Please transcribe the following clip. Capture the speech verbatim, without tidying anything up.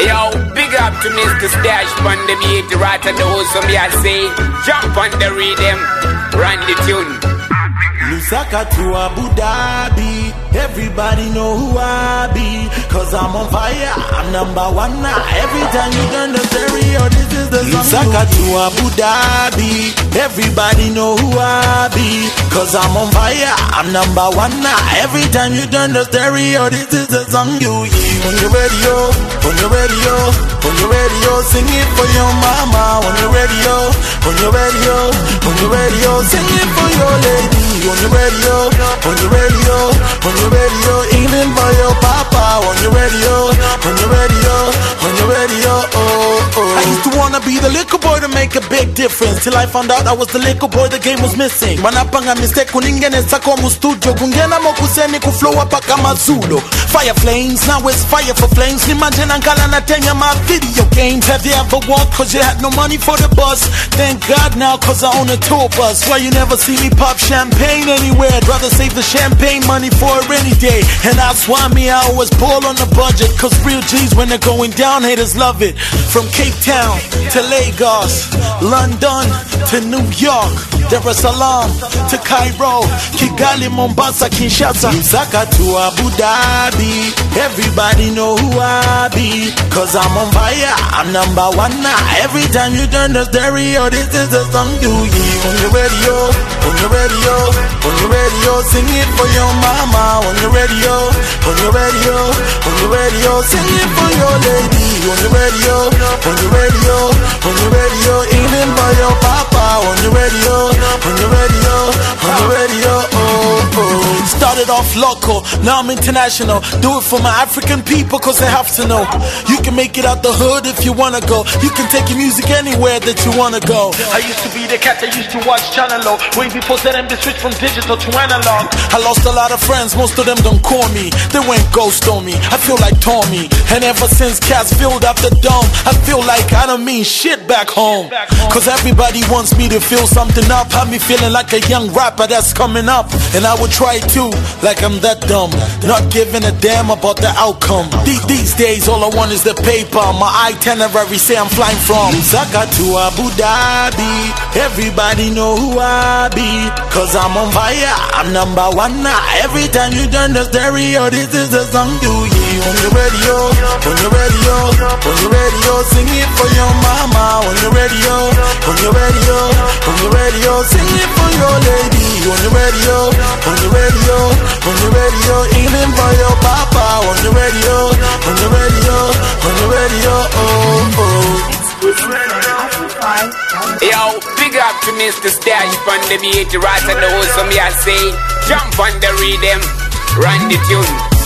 Yo, big up to Mister Stash on the beat, right at the house, so me I say, jump on the rhythm, run the tune. Lusaka to Abu Dhabi, everybody know who I be, cause I'm on fire, I'm number one now. Every time you turn the stereo, this is the song. Lusaka to Abu Dhabi, everybody know who I be, cause I'm on fire, I'm number one now. Every time you turn the stereo, this is the song you hear. On your radio, on your radio, on your radio, sing it for your mama. On your radio, on your radio, on your radio, sing it for your lady. On your radio, on your radio, on your radio, even for your papa. On your radio, on your radio, on your radio, oh, oh. I used to wanna be the little boy to make a big difference, till I found out I was the little boy the game was missing. Manapanga mistake kuningene sako mu studio, kungena mo kuseni ku flow up kama Zulu. Fire flames, now it's fire for flames. Imagine Ankala na tenya my video games. Have you ever walked cause you had no money for the bus? Thank God now cause I own a tour bus. Why you never see me pop champagne anywhere? I'd rather save the champagne money for a rainy day. And that's why me I always ball on the budget, cause real G's when they're going down, haters love it. From Cape Town to Lagos, London to New York, Dar es Salaam to Cairo, Kigali, Mombasa, Kinshasa, Lusaka to Abu Dhabi, everybody know who I be, cause I'm on fire, I'm number one now. Every time you turn the stereo, this is the song you hear. On your radio, on your radio, on your radio, sing it for your mama. On your radio, on your radio, on your radio, sing it for your lady. On your radio, on your radio, on your radio, even for your papa. On your radio, on your radio, on your radio, oh, oh. Started off local, now I'm international. Do it for my African people cause they have to know. You can make it out the hood if you wanna go. You can take your music anywhere that you wanna go. I used to be the cat that used to watch Channel O, way before Z M they switched from digital to analog. I lost a lot of friends, most of them don't call me. They went ghost on me, I feel like Tommy. And ever since cats filled up the dome, I feel like I don't mean shit back home. Cause everybody wants me to feel something up, have me feeling like a young rapper that's coming up. And I would try too, like I'm that dumb, not giving a damn about the outcome. These, these days all I want is the paper, my itinerary say I'm flying from Lusaka to Abu Dhabi, everybody know who I be, cause I'm on fire, I'm number one now. Every time you turn the stereo, this is the song you hear. On your radio, on your radio, on your radio, sing it for your mama. On your radio, on your radio, on your radio, sing it for your lady. On your radio, on your radio, on your radio, even for your papa. On your radio, on your radio, on your radio, oh, oh. Yo, big up to Mister Stash on the beat, right at the house, so me I say, jump on the rhythm, run the tune.